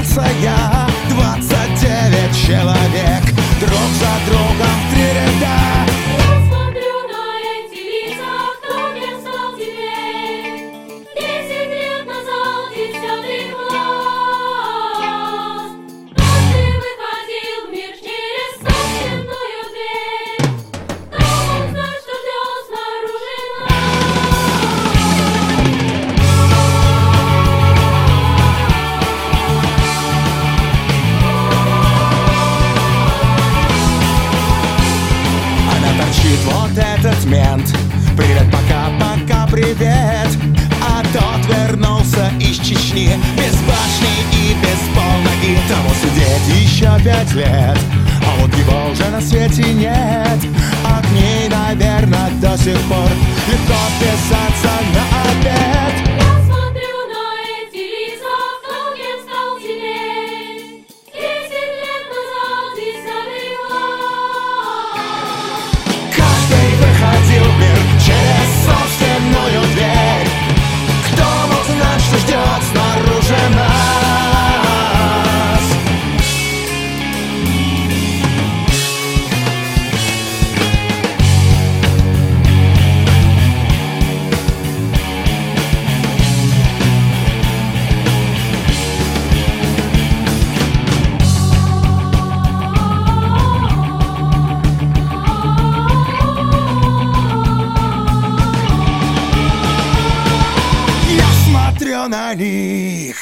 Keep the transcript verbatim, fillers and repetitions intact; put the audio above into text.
станция, двадцать девять человек, друг за другом в три ряда. Я смотрю на эти лица, кто не стал теперь. Десять лет назад десятый класс. Каждый выходил в мир через собственную дверь. Кто мог знать, что ждет снаружи Вот этот мент, привет, пока, пока, привет. А тот вернулся из Чечни, без башни и без полноги. Тому сидеть еще пять лет, а вот его уже на свете нет. От ней, наверное, до сих пор легко писаться на обед. Я смотрю на эти лица, кто кем стал теперь. Десять лет назад десятый класс. Каждый выходил в мир через собственную дверь. Кто мог знать, что ждет снаружи нас? Я смотрю на них,